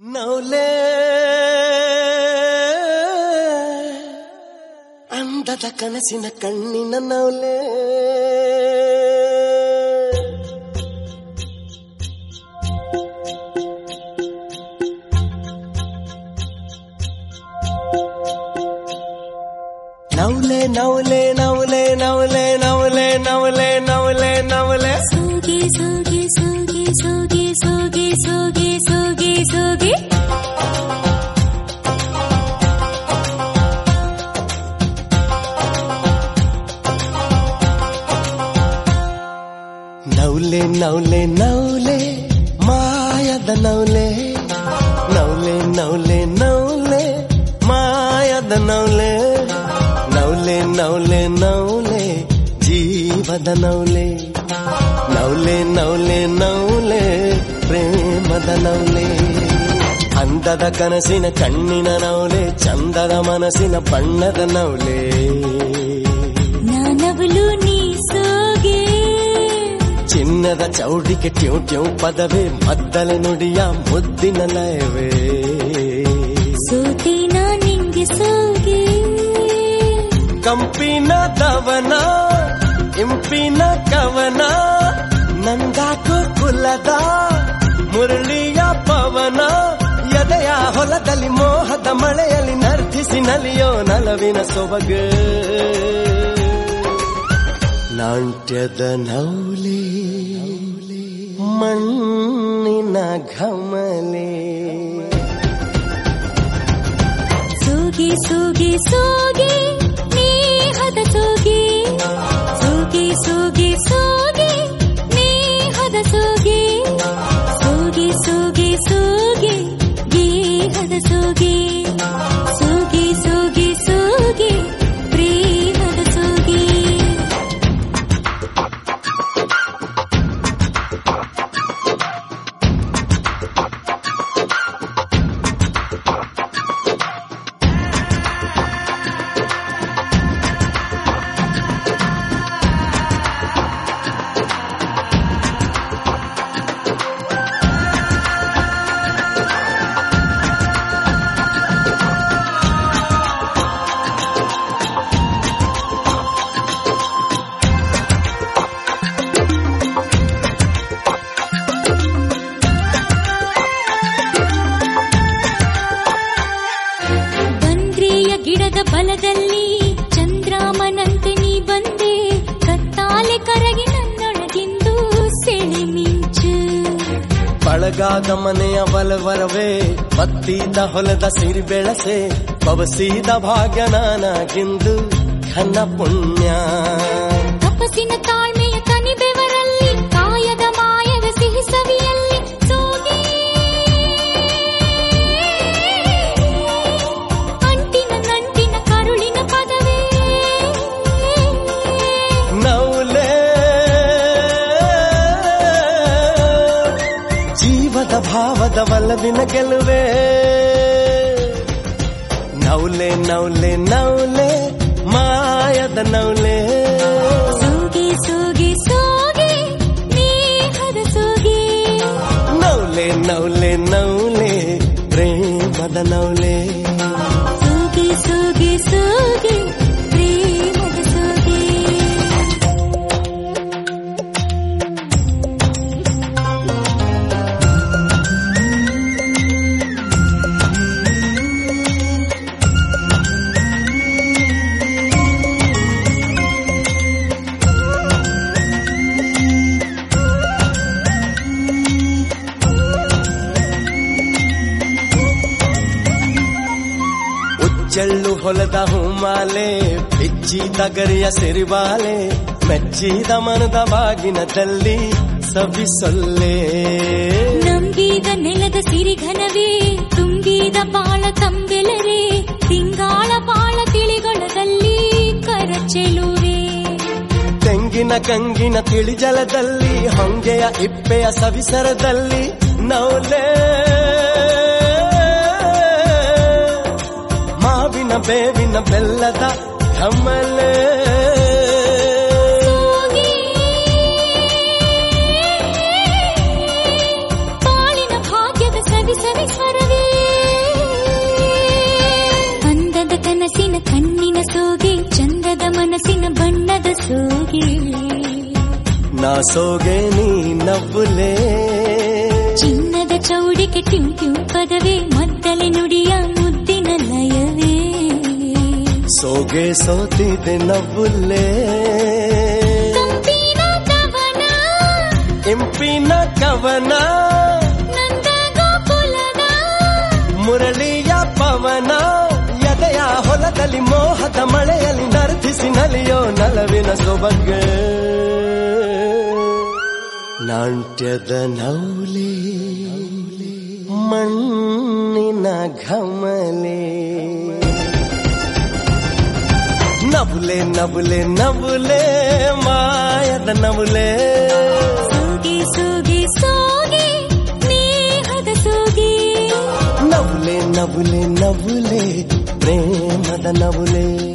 ನೌಲೆ ಅಂದದ ಕನಸಿನ ಕಣ್ಣಿನ ನೌಲೆ ನೌಲೆ ನೌಲೆ ನೌಲೆ ನೌಲೆ ನೌಲೆ ನೌಲೆ ನೌಲೆ ನೌಲೆ ಸೋಗೆ ಸೋಗೆ ಸೋಗೆ ಸೋಗೆ ಸೋಗೆ ಸೋಗೆ ಸೋಗೆ ಸೋಗೆ ನೌಲೆ ನೌಲೆ ನೌಲೆ ಮಾಯದ ನೌಲೆ ನೌಲೆ ನೌಲೆ ನೌಲೆ ಮಾಯದ ನೌಲೆ ನೌಲೆ ನೌಲೆ ನೌಲೆ ಜೀವದ ನೌಲೆ ನೌಲೆ ನೌಲೆ ನೌಲೆ ಪ್ರೇಮದ ನೌಲೆ ಅಂದದ ಕನಸಿನ ಕಣ್ಣಿನ ನೌಲೆ ಚಂದದ ಮನಸ್ಸಿನ ಬಣ್ಣದ ನೌಲೆ ನಾನವಳು ನೀ ಸೋಗೆ ಚಿನ್ನದ ಚೌಡಿಗೆ ಟ್ಯೂ ಟ್ಯೂ ಪದವೇ ಮದ್ದಲೆ ನುಡಿಯ ಮುದ್ದಿನ ಲಯವೇ ಸೋತಿನ ನಿಂಗೆ ಸೋಗೆ ಕಂಪಿನ ದವನ ಇಂಪಿನ ಕವನ ನಂದಾಕೋ ಕುಲದ ಮುರಳಿಯ ಪವನ ಎದೆಯ ಹೊಲದಲ್ಲಿ ಮೋಹದ ಮಳೆಯಲ್ಲಿ ನರ್ತಿಸಿ ನಲಿಯೋ ನಲವಿನ ಸೊಬಗ ನಾಟ್ಯದ ನೌಲೆ ಮಣ್ಣಿನ ಘಮಲೆ ಸೋಗೆ ಸೋಗೆ ಸೋಗೆ ನೇಹದ ಸೋಗೆ ಸೋಗೆ ಸೋಗೆ ಸೋಗೆ ನೇಹದ ಸೋಗೆ ಸೋಗೆ ಸೋಗೆ ಸೋಗೆ ಗೇಹದ ಸೋಗೆ ಸೋಗೆ ಸೋಗೆ ಸೋಗೆ ಪ್ರೇಮದ ಸೋಗೆ ಗಿಡದ ಬಲದಲ್ಲಿ ಚಂದ್ರಾಮನಂತೆ ನೀ ಬಂದೆ ಕತ್ತಾಲೆ ಕರಗಿ ನನ್ನೊಳಗಿಂದು ಸೆಳೆ ಮಿಂಚು ಬಳಗಾದ ಮನೆಯ ಬಲವರವೇ ಬತ್ತಿದ ಹೊಲದ ಸಿರಿ ಬೆಳಸೆ ಪವಸಿದ ಭಾಗ್ಯ ನಾನಾಗಿಂದು ಘನ ಪುಣ್ಯ ತಪಸ್ಸಿನ ತಾಳ್ಮೆಯ ಕನಿ ಬೆವರಲ್ಲಿ ಕಾಯದ ಮಾಯದ ಸಿಹಿ ಸವಿಯಲ್ಲಿ ಸೋಗೆ ಅಂಟಿನ ನಂಟಿನ ಕರುಳಿನ ಪದವೇ ನೌಲೆ ಜೀವದ ಭಾವದ ಒಲವಿನ ಗೆಲುವೆ ನೌಲೆ ನೌಲೆ ನೌಲೆ ಮಾಯದ ನೌಲೆ ಸೋಗೆ ಸೋಗೆ ಸೋಗೆ ನೇಹದ ಸೋಗೆ ನೌಲೆ ನೌಲೆ ನೌಲೆ ಪ್ರೇಮದ ನೌಲೆ ಸೋಗೆ ಸೋಗೆ ಸೋಗೆ ಪ್ರೇಮದ ಸೋಗೆ ಚೆಳ್ಳು ಹೊಲದ ಹೂಮಾಲೆ ಬಿಚ್ಚಿದ ಗರಿಯ ಸಿರಿವಾಲೆ ಮೆಚ್ಚಿದ ಮನದ ಬಾಗಿನದಲ್ಲಿ ಸವಿಸೊಲ್ಲೆ ನಂಬಿದ ನೆಲದ ಸಿರಿಘನವೇ ತುಂಬಿದ ಬಾಳ ತಂಬೆಲರೆ ತಿಂಗಾಳ ಬಾಳ ತಿಳಿಗೊಳದಲ್ಲಿ ಕರಚೆಲುವೆ ತೆಂಗಿನ ಕಂಗಿನ ತಿಳಿಜಲದಲ್ಲಿ ಹೊಂಗೆಯ ಇಪ್ಪೆಯ ಸವಿಸರದಲ್ಲಿ ನೌಲೆ ಮಾವಿನ ಬೇವಿನ ಬೆಲ್ಲದ ಕಮಲೆ ಬಾಳಿನ ಭಾಗ್ಯದ ಸವಿ ಸವಿ ಸ್ವರವೇ ಕನಸಿನ ಕಣ್ಣಿನ ಸೋಗೆ ಚಂದದ ಮನಸ್ಸಿನ ಬಣ್ಣದ ಸೋಗೆ ನಾ ಸೋಗೆ ನೀ ನವ್ವುಲೆ ಚಿನ್ನದ ಚೌಡಿಕೆ ಟ್ಯೂ ಟ್ಯೂ ಪದವೇ ಮದ್ದಲೆ ನುಡಿಯ ಮುದ್ದಿನ ಲಯವೇ ಸೋಗೆ ಸೋತಿದೆ ನವ್ವುಲೆ ತಂಪಿನ ಕವನ ಇಂಪಿನ ಕವನ ನಂದ ಗೋಕುಲದ ಮುರಳಿಯ ಪವನ ಎದೆಯ ಹೊಲದಲ್ಲಿ ಮೋಹದ ಮಳೆಯಲ್ಲಿ ನರ್ತಿಸಿ ನಲಿಯೋ ನಲವಿನ ಸೊಬಗೆ ನಾಟ್ಯದ ನೌಲೆ ಮಣ್ಣಿನ ಘಮಲೆ ನವುಲೆ ನವುಲೆ ನವುಲೆ ಮಾಯದ ನವುಲೆ ಸೋಗೆ ಸೋಗೆ ಸೋಗೆ ಸ್ನೇಹದ ಸೋಗೆ ನವುಲೆ ನವುಲೆ ನವುಲೆ ಪ್ರೇಮದ ನವುಲೆ